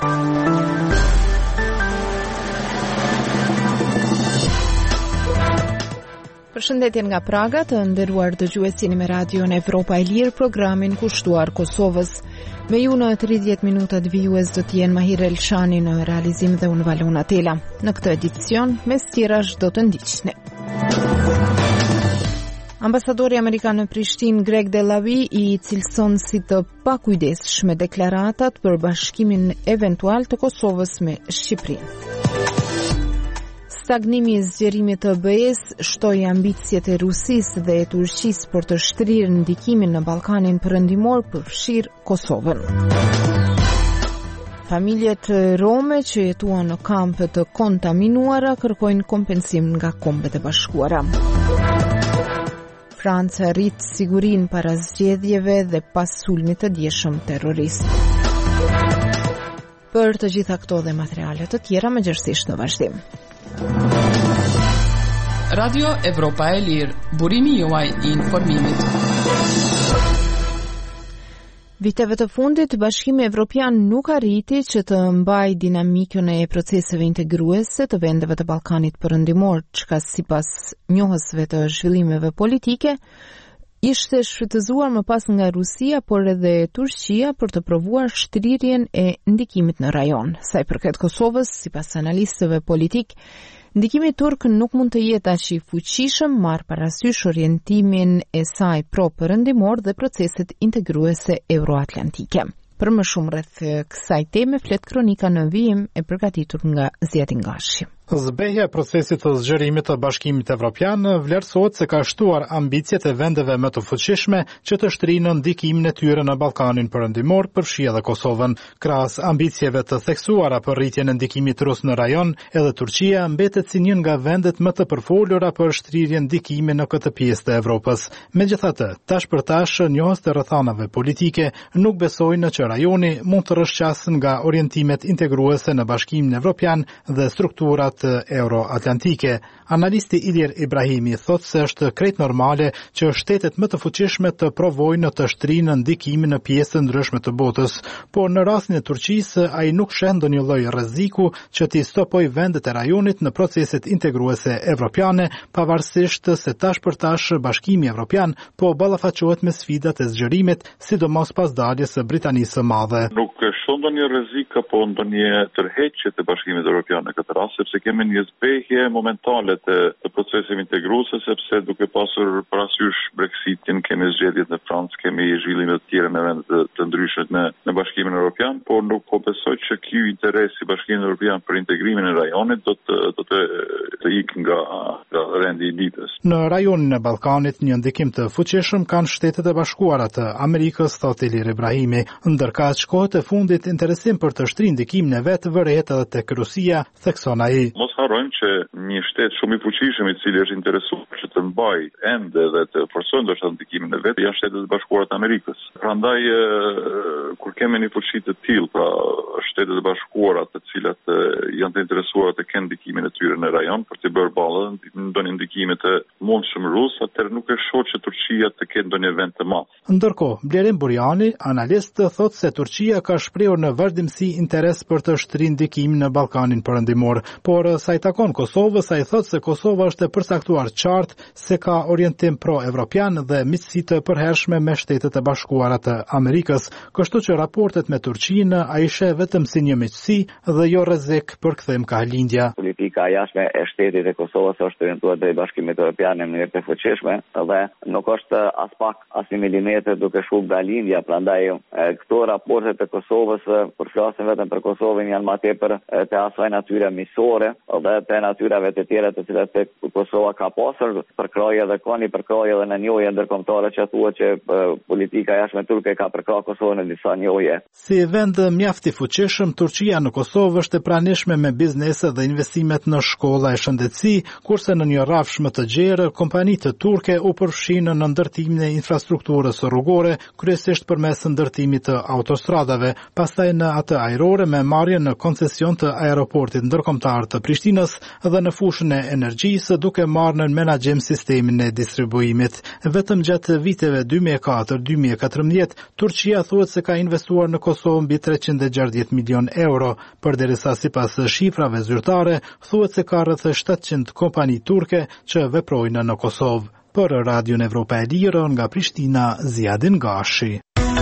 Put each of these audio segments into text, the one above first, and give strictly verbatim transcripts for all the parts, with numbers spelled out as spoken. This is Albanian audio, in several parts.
Përshëndetje nga Praga, të nderuar dëgjuesi me Radion Evropa e Lirë, programin kushtuar Kosovës. Me ju në tridhjetë minutat vijues do të jenë Mahir Elshani në realizim dhe unë Valona Tela. Në këtë edicion, mes tjerash do të ndiqni. Ambasadori Amerikan në Prishtinë, Greg Delawy, i cilëson si të pakujdesshme deklaratat për bashkimin eventual të Kosovës me Shqipërinë. Stagnimi i zgjerimit të B E-s shtoi ambicjet e Rusisë dhe e Turqisë për të shtrirë ndikimin në Ballkanin Perëndimor, përfshirë Kosovën. Familjet rome që jetuan në kampe të kontaminuara kërkojnë kompensim nga Kombet e Bashkuara. Franca rrit sigurinë para zgjedhjeve dhe pas sulmit të dieshëm terrorist. Për të gjitha këto dhe materiale të tjera, mëngjesisht në vazhdim. Radio Evropa e Lirë, burimi juaj i informimit. Viteve të fundit, Bashkimi Evropian nuk arriti që të mbajë dinamikën e proceseve integruese të vendeve të Ballkanit Perëndimor, çka sipas njohësve të zhvillimeve politike ishte shfrytëzuar më pas nga Rusia, por edhe Turqia për të provuar shtrirjen e ndikimit në rajon. Sa i përket Kosovës, sipas analistëve politik, ndikimi turk nuk mund të jetë aq i fuqishëm, marr parasysh orientimin e saj pro-perëndimor dhe proceset integruese euroatlantike. Për më shumë rreth kësaj teme flet kronika në vijim e përgatitur nga Zjetin Gashi. Zbehja e procesit të zgjerimit të Bashkimit Evropian vlerësohet se ka shtuar ambicjet e vendeve më të fuqishme që të shtrinë ndikimin e tyre në Ballkanin Perëndimor, përfshi edhe Kosovën. Krahas ambicjeve të theksuara për rritjen e ndikimit rus në rajon, edhe Turqia mbetet si një nga vendet më të përfolura për shtrirjen ndikimi në këtë pjesë të Evropës. Megjithatë, tash për tash njohës të rrethanave politike nuk besojnë që rajoni mund të rrshqasë nga orientimet integruese në Bashkimin Evropian dhe strukturat euroatlantike. Analisti Ilir Ibrahimi thotë se është krejt normale që shtetet më të fuqishme të provojnë të shtrinë ndikimin në pjesë të ndryshme të botës, por në rastin e Turqisë ai nuk sheh ndonjë lloj rreziku që t'i stopojë vendet e rajonit në proceset integruese evropiane, pavarësisht se tash për tash Bashkimi Evropian po ballafaqohet me sfidat e zgjerimit, sidomos pas daljes së Britanisë së Madhe. Nuk është ndonjë rrezik apo ndonjë tërheqje të Bashkimit Evropian në këtë rast, sepse kemi një zbehje momentale të, të proceseve integruese, sepse duke pasur parasysh Brexitin, kemi zgjedhjet në Francë, kemi zhvillime të tjera me vende të, të ndryshme në, në Bashkimin Evropian, por nuk po besoj që ky interes i Bashkimit Evropian për integrimin e rajonit do të do të, të ikë nga, nga rendi i ditës. Në rajonin e Ballkanit një ndikim të fuqishëm kanë Shtetet e Bashkuara të Amerikës, thotë Ilir Ibrahimi, ndërkaq kohët e fundit interesim për të shtrirë ndikimin e vet vërehet edhe tek Rusia, thekson ai. Mos harrojmë që një shtet shumë i fuqishëm i cili është interesuar që të mbajë ende dhe të forcojë ndoshta ndikimin e vet janë Shtetet e Bashkuara të Amerikës. Prandaj kur kemi një fuqi të tillë, pra Shtetet e Bashkuara të cilat janë të interesuara të kenë ndikimin e tyre në rajon për të bërë ballë ndonjë ndikime të mundshëm rus, atëherë nuk e shoh që Turqia të ketë ndonjë vend të madh. Ndërkohë, Blerim Burjani, analist, thotë se Turqia ka shprehur në vazhdimsi interes për të shtrirë ndikimin në Ballkanin Perëndimor, por sa i takon Kosovës, ai thotë se Kosova është e përcaktuar qartë se ka orientim pro-evropian dhe miqësi të përhershme me Shtetet e Bashkuara të Amerikës, kështu që raportet me Turqinë ai sheh vetëm si një miqësi dhe jo rrezik për kthim ka lindja. Politika jashtme e shtetit e Kosovës është orientuar drejt Bashkimit Evropian në mënyrë të fuqishme dhe nuk është as pak as një milimetër duke shkuar nga lindja, prandaj këto raportet e Kosovës për flasin vetëm për Kosovën janë më tepër të asaj natyre miqësore dhe të natyrave të tjera të cilat tek Kosova ka pasur përkraje dhe kanë përkraje edhe në njohje ndërkombëtare që thuhet që politika jashtme turke ka përkrahur Kosovën në disa njohje. Si vend mjaft i fuqishëm, Turqia në Kosovë është e pranishme me biznese dhe investimet në shkolla e shëndetësi, kurse në një rrafsh më të gjerë, kompanitë turke u përfshinë në ndërtimin e infrastrukturës rrugore, kryesisht përmes ndërtimit të autostradave, pastaj në atë ajrore me marrjen në koncesion të aeroportit ndërkombëtar të Prishtinës dhe në fushën e energjisë duke marrë në menaxhim sistemin e distribuimit. Vetëm gjatë viteve dy mijë e katër dy mijë e katërmbëdhjetë, Turqia thuhet se ka investuar në Kosovë mbi treqind e gjashtëdhjetë milion euro, përderisa sipas shifrave zyrtare thuhet se ka rreth shtatëqind kompani turke që veprojnë në Kosovë. Për Radion Evropa e Lirë nga Prishtina, Ziadin Gashi.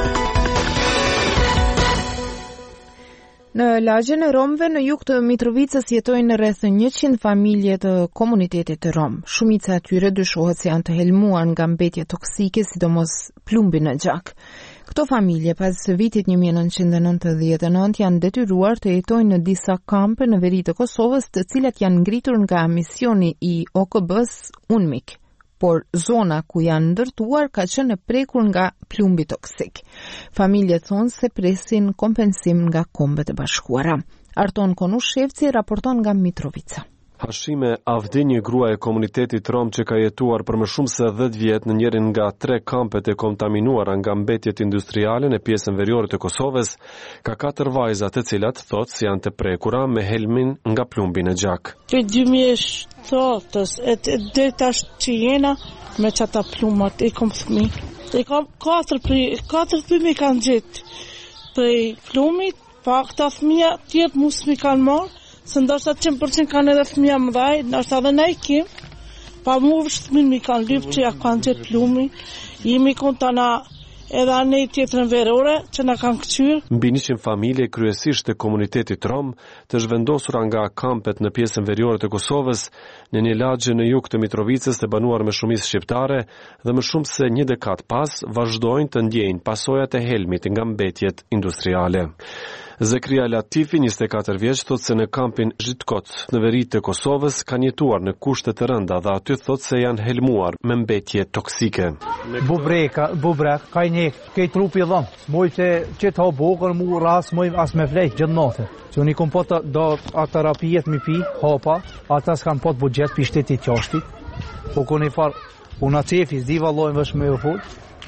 Në lagjen e Romëve në jug të Mitrovicës jetojnë rreth njëqind familje të komunitetit të Rom. Shumica e tyre dyshohet se janë të helmuar nga mbetje toksike, sidomos plumbi në gjak. Këto familje pas vitit një mijë e nëntëqind e nëntëdhjetë e nëntë janë detyruar të jetojnë në disa kampe në veri të Kosovës, të cilat janë ngritur nga misioni i O K B-s UNMIK. Por zona ku janë ndërtuar ka qenë e prekur nga plumbi toksik. Familjet thonë se presin kompensim nga Kombet e Bashkuara. Arton Konushevci raporton nga Mitrovica. Hashime Avdi, një grua e komunitetit rom që ka jetuar për më shumë se dhjetë vjet në njërin nga tre kampet e kontaminuara nga mbetjet industriale në pjesën veriore të Kosovës, ka katër vajza të cilat thot se janë të prekura me helmin nga plumbi në gjak. Për dy mijë e shtatës, e dhe tash që jena me qata plumat, e kom thmi. E kom katër plumi kanë gjithë për plumit, pa këta thmija tjetë musë mi kanë marë, se ndoshta njëqind përqind kanë edhe fëmija më dhaj, ndoshta edhe ne i kim, pa mu vështëmin mi kanë lypë që ja kanë gjithë plumi, jemi kontana edhe anë i tjetërën verore që na kanë këqyrë. Mbi njëqind familje kryesisht të komunitetit rom të zhvendosura nga kampet në pjesën veriore të Kosovës, në një lagje në jug të Mitrovicës të banuar me shumicë shqiptare dhe më shumë se një dekad pas vazhdojnë të ndjejnë pasojat e helmit nga mbetjet industriale. Zekria Latifi, njëzet e katër vjeç, thot se në kampin Zhitkot në veri të Kosovës kanë jetuar në kushte të rënda dhe aty thot se janë helmuar me mbetje toksike. Bubreka, bubrek, ka një kej trupi dhëm, moj që që të ha bokër mu ras, moj as me flej gjithë natë. Që unë i kom po të do a terapijet mi pi, hapa, ata s'kan po të budget për shtetit qashtit, po koni far, unë a cefi, zdi valojnë vësh me u full,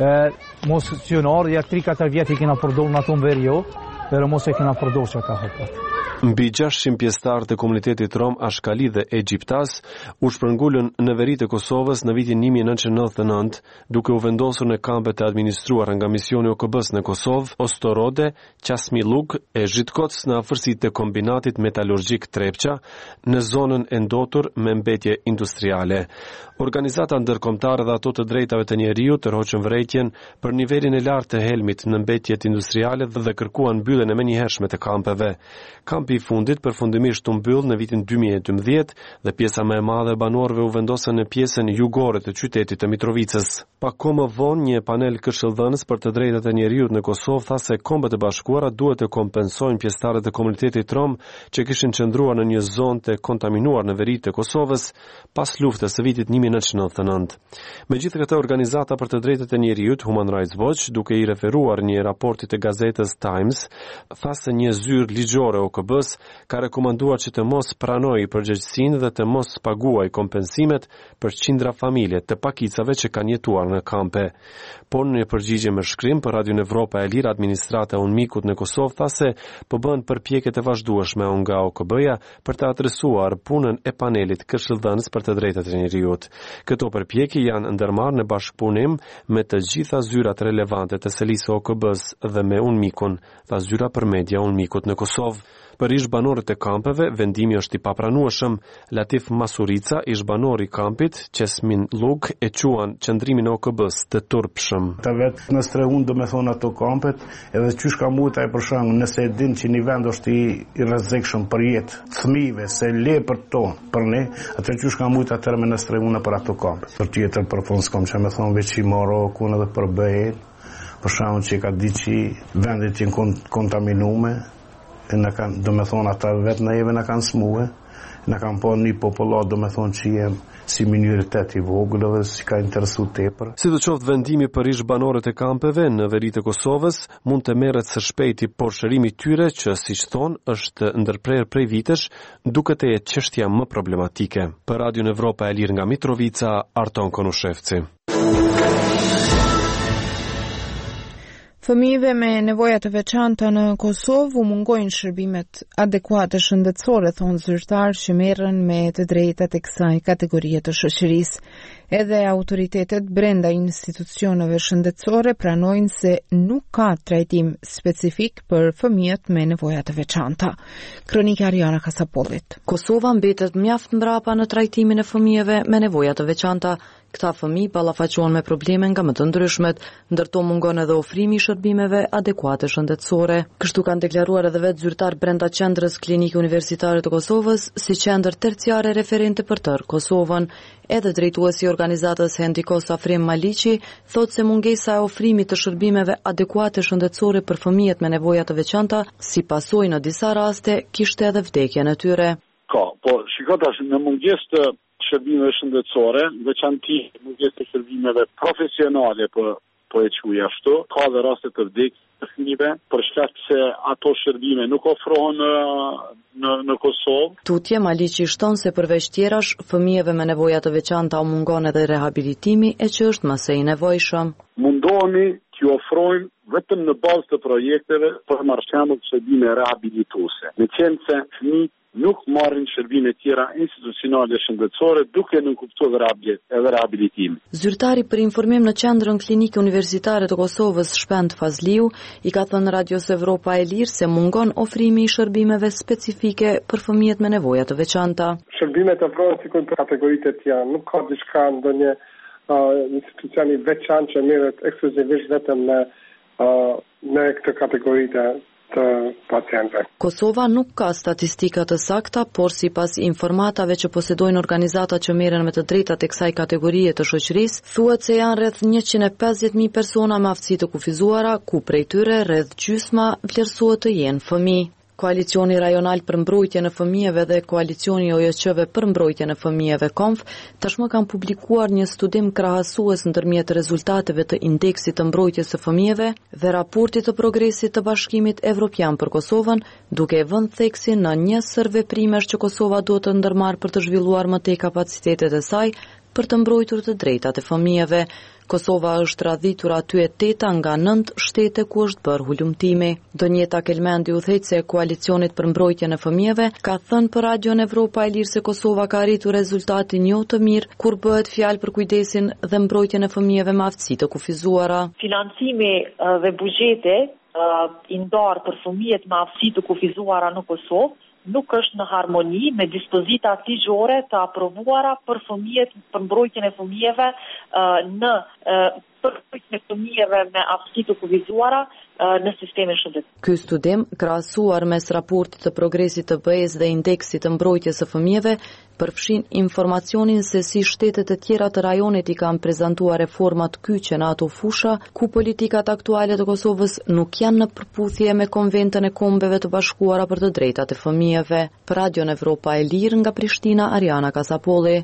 mos sionar, ja tri katër vjet i kena përdor në ato më veri jo, pero mos e kena përdor që ata hopat. Mbi gjashtëqind pjesëtar të komunitetit rom Ashkali dhe Egjiptas u shpërngulën në veri të Kosovës në vitin një mijë e nëntëqind e nëntëdhjetë e nëntë, duke u vendosur në kampet e administruara nga misioni O K B-s në Kosovë, Ostorode, Qasmiluk e Zhitkoc në afërsitë të kombinatit metalurgjik Trepça, në zonën e ndotur me mbetje industriale. Organizata ndërkombëtare dhe ato të drejtave të njerëzit tërhoqën vërejtjen për nivelin e lartë të helmit në mbetjet industriale dhe kërkuan mbylljen e menjëhershme të kampeve. Kampi i fundit përfundimisht u mbyll në vitin dy mijë e dymbëdhjetë dhe pjesa më e madhe e banorëve u vendosën në pjesën jugore të qytetit të Mitrovicës. Pak kohë më vonë, një panel këshillëdhënës për të drejtat e njerëzit në Kosovë tha se Kombet e Bashkuara duhet të kompensojnë pjesëtarët e komunitetit rom që kishin qëndruar në një zonë të kontaminuar në veri të Kosovës pas luftës së vitit një mijë e nëntëqind e nëntëdhjetë e nëntë. Megjithatë, organizata për të drejtat e njerëzit Human Rights Watch, duke i referuar një raporti të gazetës Times, tha se një zyrë ligjore O K B-s ka rekomanduar që të mos pranojë përgjegjësinë dhe të mos paguajë kompensimet për qindra familje të pakicave që kanë jetuar në kampe. Por në një përgjigje me shkrim për Radion Evropa e Lirë, administrata e UNMIK-ut në Kosovë tha se po bën përpjekje të vazhdueshme nga O K B-ja për të adresuar punën e panelit këshillëdhënës për të drejtat e njerëzit. Këto përpjekje janë ndërmarrë në bashkëpunim me të gjitha zyrat relevante të selisë O K B-s dhe me UNMIK-un, tha zyra për media UNMIK-ut në Kosovë. Për ish banorët e kampeve, vendimi është i papranueshëm. Latif Masurica, ish banori i kampit, Qesmin Luk, e quan qëndrimin e O K B-s të turpshëm. Ta vetë në streun do me thonë ato kampet, edhe qysh ka mujta e përshang, nëse e din që një vend është i, i rrezikshëm për jetë, fëmijëve, se le për to, për ne, atë qysh ka mujta tërme në streun për ato kampet. Për tjetër për fund s'kom që me thonë veç i Marokun edhe për bëjt, për shkakun që ka di që vendet janë kontaminume, e në kanë, do me thonë, ata vetë në eve në kanë smue, në kanë po një popullat, do me thonë që jem si minoritet i vogël dhe si ka interesu tepër. Si të qoftë, vendimi për ish banorët e kampeve në veri të Kosovës mund të merret së shpejti, por shërimi tyre që, siç thonë, është ndërprer prej vitesh, duket të jetë çështja më problematike. Për Radion Evropa e Lirë nga Mitrovica, Arton Konushevci. Fëmijëve me nevoja të veçanta në Kosovë u mungojnë shërbimet adekuate shëndetësore, thonë zyrtarë që merren me të drejtat e kësaj kategorie të shoqërisë. Edhe autoritetet brenda institucioneve shëndetësore pranojnë se nuk ka trajtim specifik për fëmijët me nevoja të veçanta. Kronika Ariana Kasapollit. Kosova mbetet mjaft mbrapa në trajtimin e fëmijëve me nevoja të veçanta. Këta fëmijë ballafaqohen me probleme nga më të ndryshmet, ndërto mungon edhe ofrimi i shërbimeve adekuate shëndetësore. Kështu kanë deklaruar edhe vetë zyrtar brenda qendrës Klinikë Universitare të Kosovës, si qendër terciare referente për tërë Kosovën. Edhe drejtuesi i organizatës Hendikos Afrim Maliqi thotë se mungesa e ofrimit të shërbimeve adekuate shëndetësore për fëmijët me nevoja të veçanta, si pasojë në disa raste, kishte edhe vdekjen e tyre. Ka, po shiko tash në mungesë të shërbimeve shëndetësore, veçanti mungesë të shërbimeve profesionale po po e quaj ashtu, ka dhe raste të vdekjes të fëmijëve për shkak se ato shërbime nuk ofrohen në në, në Kosovë. Tutje Maliqi shton se përveç tjerash, fëmijëve me nevoja të veçanta u mungon edhe rehabilitimi, e që është më së i nevojshëm. Mundohemi t'ju ofrojmë vetëm në bazë të projekteve për marrë shembull shërbime rehabilituese. Në qenë se fëmijët nuk marrin shërbime tjera institucionale shëndetësore duke nënkuptuar edhe rehabilitim. Zyrtari për informim në qendrën Klinikë Universitare të Kosovës Shpend Fazliu i ka thënë Radios Evropa e Lirë se mungon ofrimi i shërbimeve specifike për fëmijët me nevoja të veçanta. Shërbimet ofrohen sikur për kategoritë të tjera, nuk ka diçka ndonjë uh, institucioni veçantë që merret ekskluzivisht vetëm në uh, në këtë kategoritë të pacientëve. Kosova nuk ka statistika të sakta, por sipas informatave që posedojnë organizata që merren me të drejtat e kësaj kategorie të shoqërisë, thuhet se janë rreth njëqind e pesëdhjetë mijë persona me aftësi të kufizuara, ku prej tyre rreth gjysma vlerësohet të jenë fëmijë. Koalicioni Rajonal për mbrojtjen e fëmijëve dhe Koalicioni O J Q-ve për mbrojtjen e fëmijëve Konf tashmë kanë publikuar një studim krahasues ndërmjet rezultateve të indeksit të mbrojtjes së fëmijëve dhe raportit të progresit të Bashkimit Evropian për Kosovën, duke vënë theksin në një sër veprimesh që Kosova duhet të ndërmarrë për të zhvilluar më tej kapacitetet e saj për të mbrojtur të drejtat e fëmijëve. Kosova është radhitur aty e teta nga nëntë shtete ku është bërë hulumtimi. Donjeta Kelmendi, udhëheqëse e Koalicionit për mbrojtjen e fëmijëve, ka thënë për Radion Evropa e Lirë se Kosova ka arritur rezultatin jo të mirë kur bëhet fjalë për kujdesin dhe mbrojtjen e fëmijëve me aftësi të kufizuara. Financimi dhe buxheti i ndarë për fëmijët me aftësi të kufizuara në Kosovë nuk është në harmoni me dispozitat ligjore të aprovuara për fëmijët, për mbrojtjen e fëmijëve në për mbrojtjen e fëmijëve me aftësi të kufizuara në sistemin shëndetësor. Ky studim, krahasuar mes raportit të progresit të B E-s dhe indeksit të mbrojtjes së fëmijëve, përfshin informacionin se si shtetet e tjera të rajonit i kanë prezantuar reforma të kyçe në ato fusha ku politikat aktuale të Kosovës nuk janë në përputhje me Konventën e Kombeve të Bashkuara për të drejtat e fëmijëve. Për Radion Evropa e Lirë nga Prishtina, Ariana Kasapolli.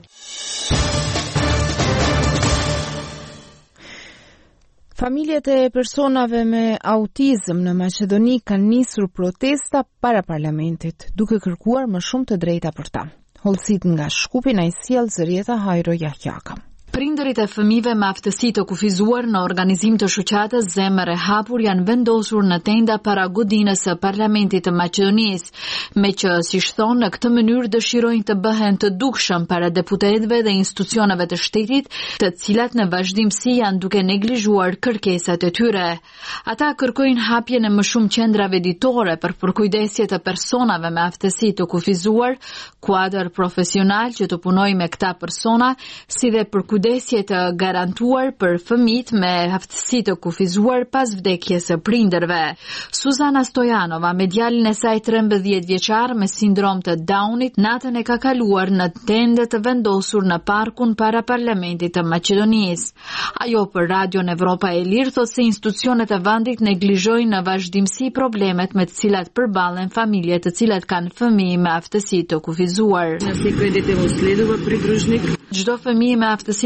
Familjet e personave me autizëm në Maqedoni kanë nisur protesta para parlamentit, duke kërkuar më shumë të drejta për ta. Hollësit nga Shkupi na i sjell Zërieta Hajro Jahjaka. Prindërit e fëmijëve me aftësi të kufizuar në organizim të shoqatës Zemër e Hapur janë vendosur në tenda para godinës së Parlamentit të Maqedonisë, me që, siç thonë, në këtë mënyrë dëshirojnë të bëhen të dukshëm para deputetëve dhe institucioneve të shtetit, të cilat në vazhdimsi janë duke neglizhuar kërkesat e tyre. Ata kërkojnë hapjen e më shumë qendrave ditore për përkujdesje të personave me aftësi të kufizuar, kuadër profesional që të punojë me këta persona, si dhe për kujdesje të garantuar për fëmijët me aftësi të kufizuar pas vdekjes së prindërve. Suzana Stojanova, me djalin e saj trembëdhjetë vjeçar me sindrom të Downit, natën e ka kaluar në tende të vendosur në parkun para Parlamentit të Maqedonisë. Ajo për Radion Evropa e Lirë thotë se institucionet e vendit neglizhojnë në vazhdimsi problemet me të cilat përballen familjet të cilat kanë fëmijë me aftësi të kufizuar. Nëse kredite u sledova pridružnik. Çdo fëmijë me aftësi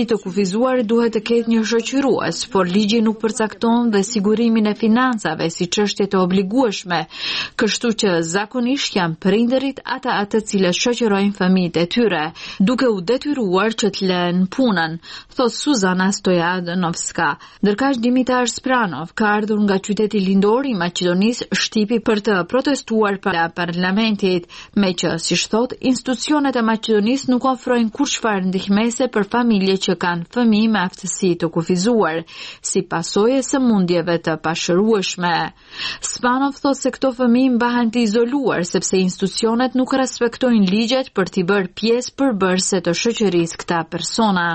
të kufizuar duhet të ketë një shoqërues, por ligji nuk përcakton dhe sigurimin e financave si çështje të obligueshme, kështu që zakonisht janë prindërit ata atë të cilët shoqërojnë fëmijët e tyre, duke u detyruar që të lënë punën, thot Suzana Stojanovska. Ndërkaq Dimitar Spranov ka ardhur nga qyteti lindor i Maqedonisë shtipi për të protestuar para parlamentit, me që, si thot, institucionet e Maqedonisë nuk ofrojnë kurçfarë ndihmese për familje që kanë fëmijë me aftësi të kufizuar, si pasojë e sëmundjeve të pashërueshme. Spanov thot se këto fëmijë mbahen të izoluar sepse institucionet nuk respektojnë ligjet për t'i bërë pjesë përbërëse të shoqërisë këta persona.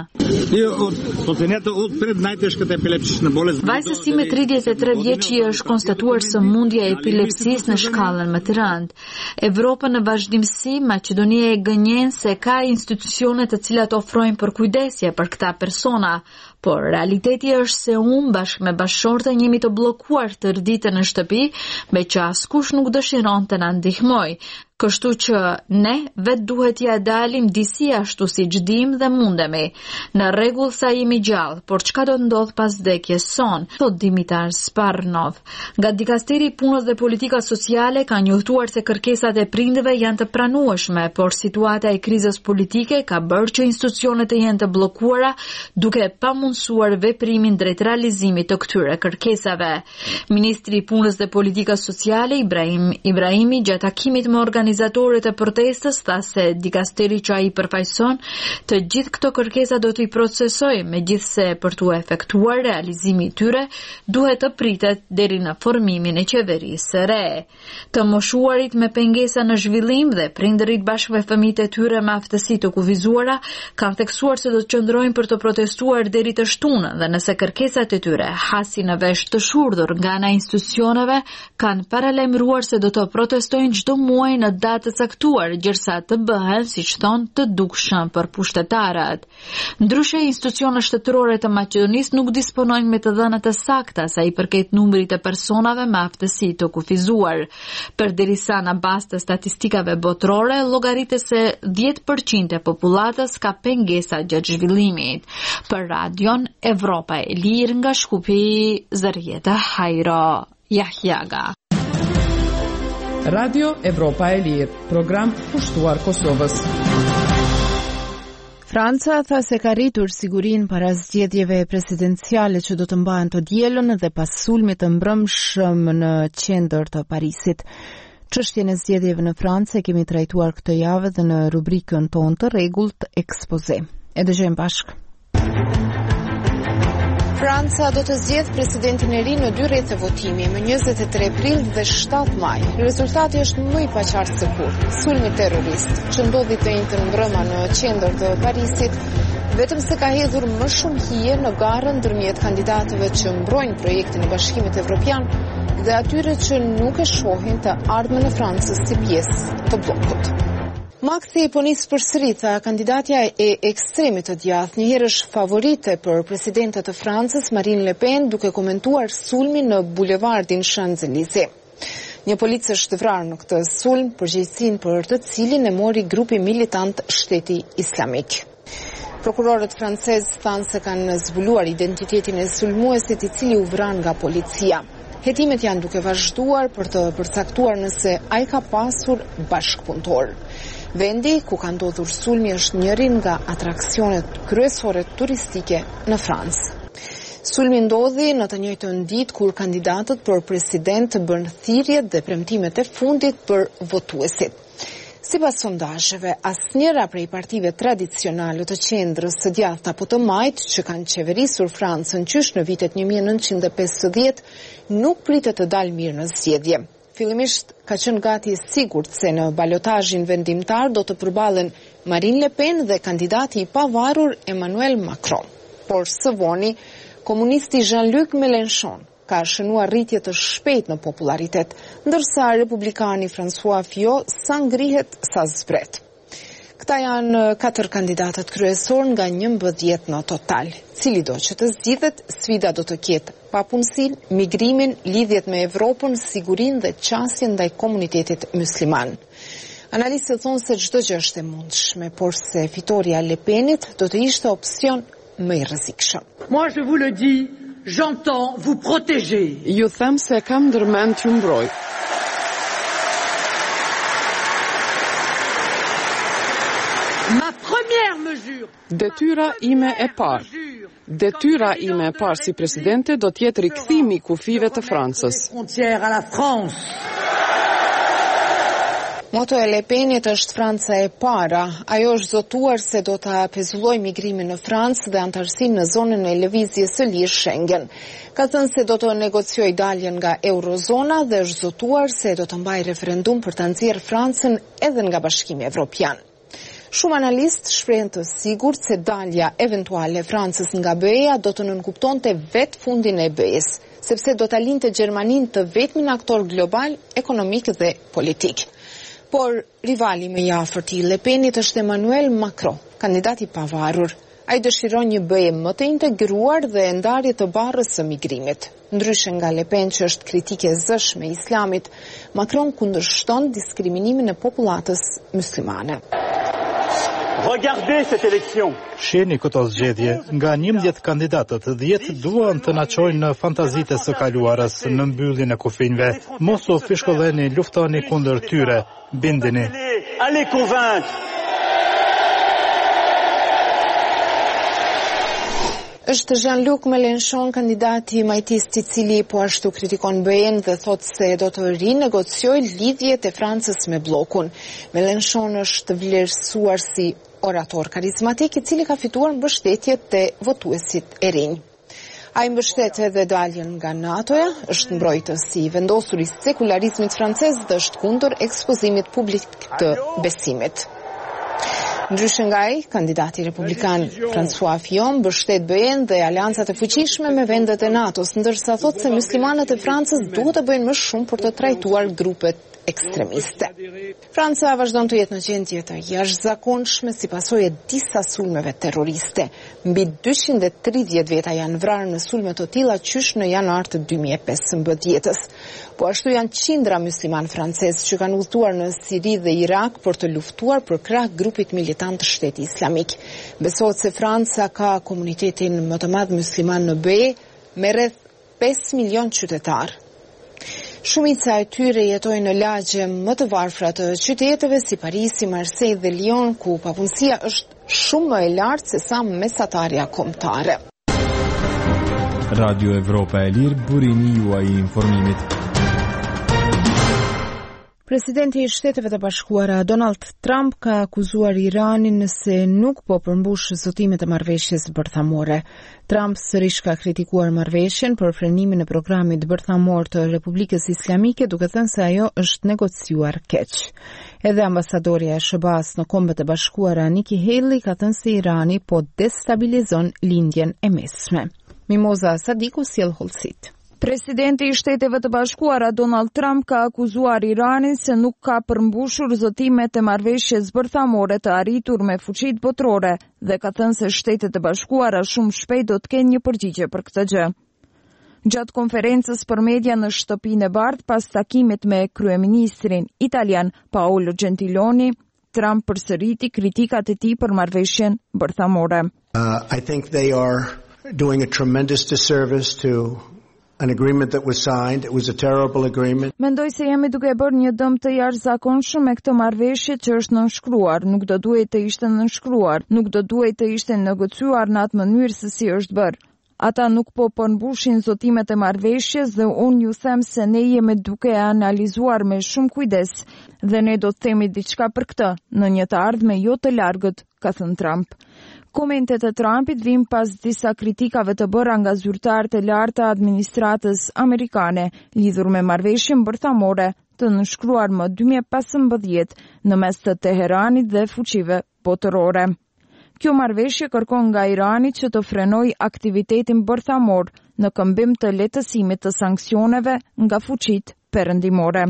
Vajzësi me tridhjetë e tre vjeçi është konstatuar sëmundje e epilepsisë në shkallën më të rëndë. Evropa në vazhdimsi, Maqedonia e gënjen se ka institucione të cilat ofrojnë përkujdesje për këta persona, por realiteti është se unë bashkë me bashkëshorten jemi të bllokuar tërë ditën në shtëpi, me që askush nuk dëshiron të na ndihmojë. Kështu që ne vetë duhet ja dalim disi ashtu si gjdim dhe mundemi. Në rregull sa jemi gjallë, por çka do të ndodh pas vdekjes son, thot Dimitar Sparnov. Nga Dikasteri i Punës dhe Politika Sociale ka njohtuar se kërkesat e prindëve janë të pranueshme, por situata e krizës politike ka bërë që institucionet të jenë të bllokuara, duke pamundsuar veprimin drejt realizimit të këtyre kërkesave. Ministri i Punës dhe Politikës Sociale Ibrahim Ibrahimi gjatë takimit me organizatorët e protestës tha se dikasteri që ai përfaqëson të gjithë këto kërkesa do t'i procesojë, megjithse për t'u efektuar realizimi i tyre duhet të pritet deri në formimin e qeverisë së re. Të moshuarit me pengesa në zhvillim dhe prindërit bashkë me fëmijët e tyre me aftësi të kufizuara kanë theksuar se do të qëndrojnë për të protestuar deri të shtunën dhe nëse kërkesat e tyre hasin në vesh të shurdhur nga ana e institucioneve, kanë paralajmëruar se do të protestojnë çdo muaj në datë të caktuar, gjërsa të bëhen, siç thon, të dukshëm për pushtetarët. Ndryshe, institucionet shtetërore të Maqedonisë nuk disponojnë me të dhënat e sakta sa i përket numrit të personave me aftësi të kufizuar. Përderisa në bazë të statistikave botërore, llogaritet se dhjetë përqind e popullatës ka pengesa gjatë zhvillimit. Për Radion Evropa e Lirë nga Shkupi, Zërjeta Hajro, Jahjaga. Radio Evropa e Lirë, program pushtuar Kosovës. Franca tha se ka rritur sigurinë para zgjedhjeve presidenciale që do të mbahen të dielën dhe pas sulmit të mbrëmshëm në qendër të Parisit. Çështjen e zgjedhjeve në Francë kemi trajtuar këtë javë dhe në rubrikën tonë të rregullt ekspoze. E dëgjojmë bashkë. Franca do të zgjedh presidentin e ri në dy rrethë votimi, më njëzet e tre prill dhe shtatë maj. Rezultati është më i paqartë se kurrë. Sulmi terrorist që ndodhi të njëjtën mbrëma në qendër të Parisit, vetëm se ka hedhur më shumë hije në garën ndërmjet kandidatëve që mbrojnë projektin e Bashkimit Evropian dhe atyre që nuk e shohin të ardhmen e Francës si pjesë të bllokut. Maxi po nis përsëri, tha kandidatja e ekstremit të djathtë, një herë është favorite për presidente të Francës Marine Le Pen, duke komentuar sulmin në bulevardin Champs-Élysées. Një policë është vrarë në këtë sulm, përgjegjësinë për të cilin e mori grupi militant Shteti Islamik. Prokurorët francezë thanë se kanë zbuluar identitetin e sulmuesit i cili u vran nga policia. Hetimet janë duke vazhduar për të përcaktuar nëse ai ka pasur bashkëpunëtor. Vendi ku ka ndodhur sulmi është njëri nga atraksionet kryesore turistike në Francë. Sulmi ndodhi në të njëjtën ditë kur kandidatët për president bën thirrjet dhe premtimet e fundit për votuesit. Sipas sondazheve, asnjëra prej partive tradicionale të qendrës së djathtë apo të majt që kanë qeverisur Francën qysh në vitet një mijë e nëntëqind e pesëdhjetë nuk pritet të dalë mirë në zgjedhje. Fillimisht ka qenë gati sigurt se në balotazhin vendimtar do të përballen Marine Le Pen dhe kandidati i pavarur Emmanuel Macron. Por së voni, komunisti Jean-Luc Mélenchon ka shënuar rritje të shpejtë në popularitet, ndërsa republikani François Fillon sa ngrihet sa zbret. Këta janë katër kandidatët kryesor nga njëmbëdhjetë në total. Cili do që të zgjidhet, sfida do të ketë papunësinë, migrimin, lidhjet me Evropën, sigurinë dhe qasjen ndaj komunitetit musliman. Analistët thonë se çdo gjë është e mundshme, por se fitoria e Le Penit do të ishte opsion më i rrezikshëm. Moi je vous le dis, j'entends vous protéger. Ju them se kam ndërmend t'ju mbroj. Ma première mesure. Detyra ime e parë. Detyra ime e parë si presidente do të jetë rikthimi i kufive të Francës. Moto e Le Penit është Franca e para. Ajo është zotuar se do ta pezullojë migrimin në Francë dhe antarësinë në zonën e lëvizjes së lirë Schengen. Ka thënë se do të negociojë daljen nga eurozona dhe është zotuar se do të mbajë referendum për ta nxjerrë Francën edhe nga Bashkimi Evropian. Shumë analistë shprehen të sigurt se dalja eventuale e Francës nga B E-ja do të nënkuptonte vetë fundin e B E-s, sepse do ta linte Gjermaninë të vetmin aktor global, ekonomik dhe politik. Por rivali më i afërt i Le Penit është Emmanuel Macron, kandidati i pavarur. Ai dëshiron një B E më të integruar dhe ndarje të barrës së migrimit. Ndryshe nga Le Pen që është kritike e zëshme e islamit, Macron kundërshton diskriminimin e popullatës muslimane. Regardez cette élection. Shihni këto zgjedhje, nga njëmbëdhjetë kandidatët, dhjetë duan të na çojnë në fantazitë së kaluarës, në mbylljen e kufinjve. Mos u fishkolleni, luftoni kundër tyre, bindini. Allez convaincre. Është Jean-Luc Mélenchon, kandidati i majtisë i cili po ashtu kritikon B E-n dhe thotë se do të rinegociojë lidhjet e Francës me bllokun. Mélenchon është vlerësuar si orator karizmatik i cili ka fituar mbështetje te votuesit e rinj. Ai mbështet edhe daljen nga NATO-ja, është mbrojtës i vendosur i sekularizmit francez dhe është kundër ekspozimit publik të besimit. Ndryshe nga ai, kandidati republikan François Fillon mbështet B E-n dhe aleancat e fuqishme me vendet e NATO-s, ndërsa thotë se muslimanët e Francës duhet të bëjnë më shumë për të trajtuar grupet ekstremiste. Franca vazhdon të jetë në gjendje të jashtëzakonshme si pasojë e disa sulmeve terroriste. Mbi dyqind e tridhjetë veta janë vrarë në sulme të tilla qysh në janar të dy mijë e pesëmbëdhjetës. Po ashtu janë qindra musliman francezë që kanë udhëtuar në Siri dhe Irak për të luftuar për krah grupit militant të Shtetit Islamik. Besohet se Franca ka komunitetin më të madh musliman në B E me rreth pesë milion qytetar. Shumica e tyre jetojnë në lagje më të varfra të qyteteve si Parisi, Marseille dhe Lyon, ku papunësia është shumë më e lartë se sa mesatarja kombëtare. Radio Evropa e Lirë, burimi juaj i informimit. Presidenti i Shteteve të Bashkuara Donald Trump ka akuzuar Iranin se nuk po përmbush zotimet e marrëveshjes bërthamore. Trump sërish ka kritikuar marrëveshjen për frenimin e programit bërthamor të Republikës Islamike, duke thënë se ajo është negociuar keq. Edhe ambasadorja e S B A-s në Kombet e Bashkuara Nikki Haley ka thënë se Irani po destabilizon lindjen e mesme. Mimoza Sadiku sjell hollësit. Presidenti i Shteteve të Bashkuara Donald Trump ka akuzuar Iranin se nuk ka përmbushur zotimet e marrëveshjes bërthamore të arritur me fuqitë botërore dhe ka thënë se Shtetet e Bashkuara shumë shpejt do të kenë një përgjigje për këtë gjë. Gjatë konferencës për media në Shtëpinë e Bardhë pas takimit me kryeministrin italian Paolo Gentiloni, Trump përsëriti kritikat e tij për marrëveshjen bërthamore. Uh, I think they are doing a tremendous disservice to an agreement that was signed. It was a terrible agreement. Mendoj se jemi duke bërë një dëm të jashtëzakonshëm me këtë marrëveshje që është nënshkruar. Nuk do duhet të ishte nënshkruar, nuk do duhet të ishte negociuar në atë mënyrë se si është bërë. Ata nuk po përmbushin zotimet e marrëveshjes dhe unë ju them se ne jemi duke analizuar me shumë kujdes dhe ne do të themi diçka për këtë në një të ardhme jo të largët, ka thënë Trump. Komentet e Trumpit vijnë pas disa kritikave të bëra nga zyrtarët e lartë të administratës amerikane lidhur me marrëveshjen bërthamore të nënshkruar më dy mijë e pesëmbëdhjetë në mes të Teheranit dhe fuqive botërore. Kjo marrëveshje kërkon nga Irani që të frenojë aktivitetin bërthamor në këmbim të lehtësimit të sanksioneve nga fuqitë perëndimore.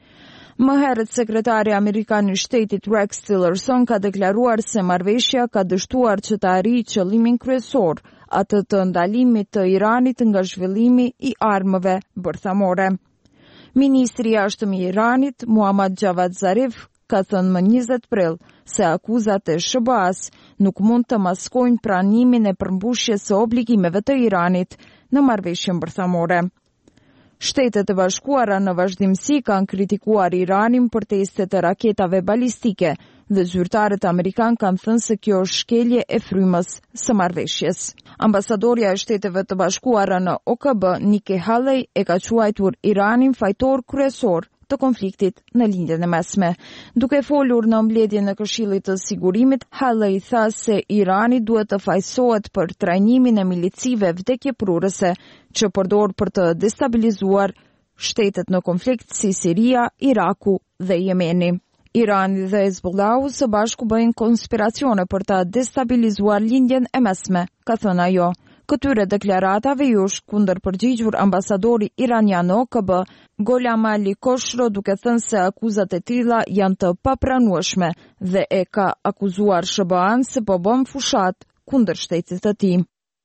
Më herët sekretari amerikan i shtetit Rex Tillerson ka deklaruar se marrëveshja ka dështuar që të arrijë qëllimin kryesor, atë të ndalimit të Iranit nga zhvillimi i armëve bërthamore. Ministri i jashtëm i Iranit, Muhammad Javad Zarif, ka thënë më njëzet prill se akuzat e S B A-s nuk mund të maskojnë pranimin e përmbushjes së obligimeve të Iranit në marrëveshjen bërthamore. Shtetet e Bashkuara në vazhdimsi kanë kritikuar Iranin për testet e raketave balistike dhe zyrtarët amerikan kanë thënë se kjo është shkelje e frymës së marrëveshjes. Ambasadorja e Shteteve të Bashkuara në O K B, Nikki Haley, e ka quajtur Iranin fajtor kryesor të konfliktit në lindjen e mesme. Duke folur në mbledhjen e Këshillit të Sigurimit, Haley tha se Irani duhet të fajsohet për trajnimin e milicive vdekjeprurëse që përdor për të destabilizuar shtetet në konflikt si Siria, Iraku dhe Jemeni. Irani dhe Hezbollahu së bashku bëjnë konspiracione për të destabilizuar lindjen e mesme, ka thënë ajo. Këtyre deklaratave ju është kundër përgjigjur ambasadori iranian në O K B, Gholam Ali Khoshro, duke thënë se akuzat e tilla janë të papranueshme dhe e ka akuzuar S B A-n se po bën fushat kundër shtetit të tij.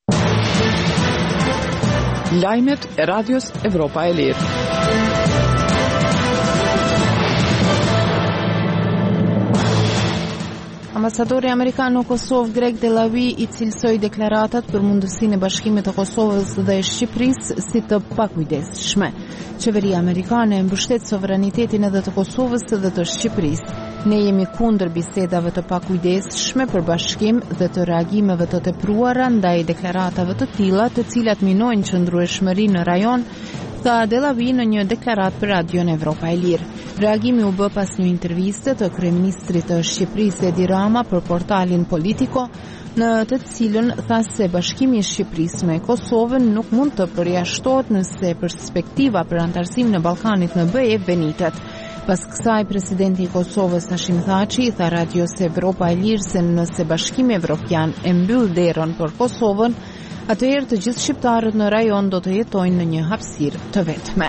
Lajmet e Radios Evropa e Lirë. Ambasadori Amerikan në Kosovë, Greg Delawi, i cilësoi deklaratat për mundësinë e bashkimit të Kosovës dhe Shqipërisë si të pakujdesshme. Qeveria amerikane mbështet sovranitetin edhe të Kosovës dhe të Shqipërisë. Ne jemi kundër bisedave të pakujdesshme për bashkim dhe të reagimeve të tepruara ndaj deklaratave të tilla, të cilat minojnë qëndrueshmërinë në rajon, tha Delawi në një deklarat për Radion Evropa e Lirë. Reagimi u bë pas një interviste të kryeministrit të Shqipërisë Edi Rama për portalin Politico, në të cilën tha se bashkimi i Shqipërisë me Kosovën nuk mund të përjashtohet nëse perspektiva për antarësim në Ballkanit në B E benitet. Pas kësaj, presidenti i Kosovës Hashim Thaçi i tha Radios Evropa e Lirë se nëse Bashkimi Evropian e mbyll derën për Kosovën, atëherë të gjithë shqiptarët në rajon do të jetojnë në një hapësirë të vetme.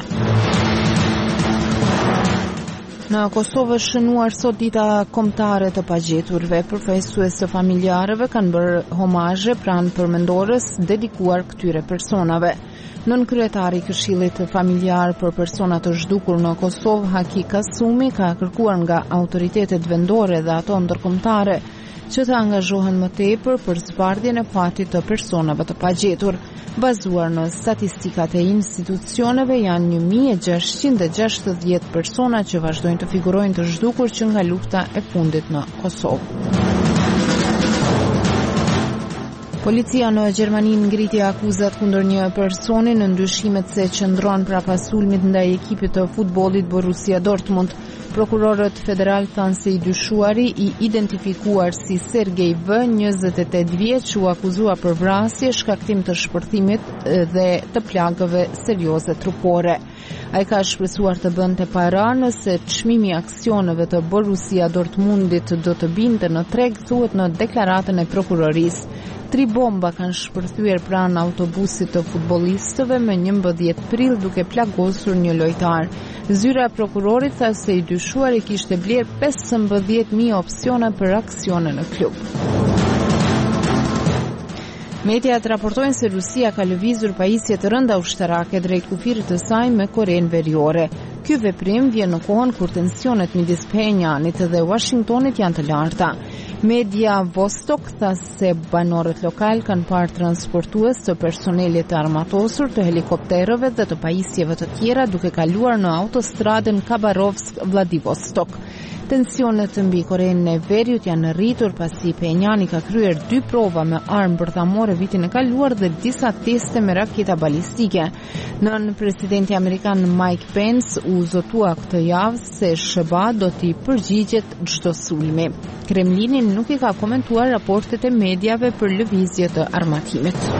Në Kosovë është shënuar sot dita kombëtare të pagjeturve. Përfaqësues të familjarëve kanë bërë homazhe pranë përmendorës dedikuar këtyre personave. Nën kryetari i Këshillit Familjar për persona të zhdukur në Kosovë, Haki Kasumi, ka kërkuar nga autoritetet vendore dhe ato ndërkombëtare që të angazhohen më tepër për zbardhjen e fatit të personave të pagjetur. Bazuar në statistikat e institucioneve, janë një mijë e gjashtëqind e gjashtëdhjetë persona që vazhdojnë të figurojnë të zhdukur që nga lufta e fundit në Kosovë. Policia në Gjermani ngriti akuzat kundër një personi në ndyshimet se qëndron prapa sulmit ndaj ekipit të futbollit Borussia Dortmund. Prokurorët federal thanë se i dyshuari, i identifikuar si Sergej V, njëzet e tetë vjeç, u akuzua për vrasje, shkaktim të shpërthimit dhe të plagëve serioze trupore. Ai ka shpresuar të bënte para nëse çmimi i aksioneve të Borussia Dortmundit do të binte në treg, thuhet në deklaratën e prokurorisë. Tri bomba kanë shpërthyer pranë autobusit të futbollistëve me njëmbëdhjetë prill duke plagosur një lojtar. Zyra e prokurorit tha se i dyshuari kishte bler pesëmbëdhjetë mijë opsione për aksione në klub. Mediat raportojnë se Rusia ka lëvizur pajisje të rënda ushtarake drejt kufirit të saj me Korenë Veriore. Ky veprim vjen në kohën kur tensionet midis Pjönjanit dhe Washingtonit janë të larta. Media Vostok tha se banorët lokal kanë parë transportues të personelit të armatosur, të helikopterëve dhe të pajisjeve të tjera duke kaluar në autostradën Khabarovsk-Vladivostok. Tensionet mbi Korenë e Veriut janë rritur pasi Pjönjani ka kryer dy prova me armë bërthamore vitin e kaluar dhe disa teste me raketa balistike. Nën presidenti amerikan Mike Pence u zotua këtë javë se S B A do t'i përgjigjet çdo sulmi. Kremlini nuk i ka komentuar raportet e mediave për lëvizje të armatimit.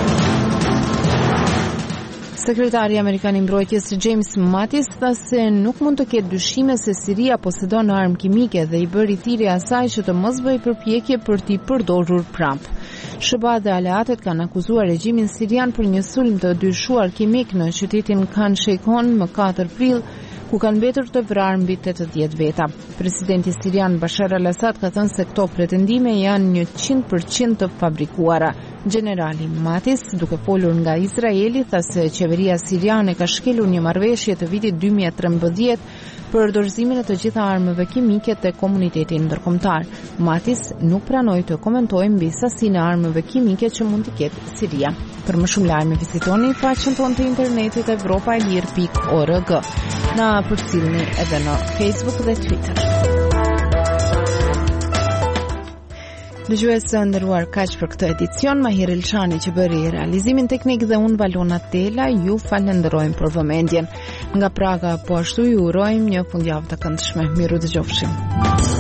Sekretari Amerikan i Mbrojtjes James Mattis tha se nuk mund të ketë dyshime se Siria posedon armë kimike dhe i bëri thirrje asaj që të mos bëjë përpjekje për t'i përdorur prapë. S B A dhe aleatet kanë akuzuar regjimin sirian për një sulm të dyshuar kimik në qytetin Khan Sheikhoun më katër prill, ku kanë mbetur të vrarë mbi tetëdhjetë veta. Presidenti sirian Bashar al-Assad ka thënë se këto pretendime janë njëqind përqind të fabrikuara. Generali Mattis, duke folur nga Izraeli, tha se qeveria siriane ka shkelur një marrëveshje të vitit dy mijë e trembëdhjetë për dorëzimin e të gjitha armëve kimike te komuniteti ndërkombëtar. Matis nuk pranoi të komentojë mbi sasinë e armëve kimike që mund të ketë Siria. Për më shumë lajme vizitoni faqen tonë të internetit evropaelir pikë org. Na përcjellni edhe në Facebook dhe Twitter. Dëgjues së nderuar, kaq për këtë edicion. Mahir Elçani që bëri realizimin teknik dhe unë Valona Tela ju falenderojmë për vëmendjen. Nga Praga po ashtu ju urojmë një fundjavë të këndshme. Miru dëgjofshim.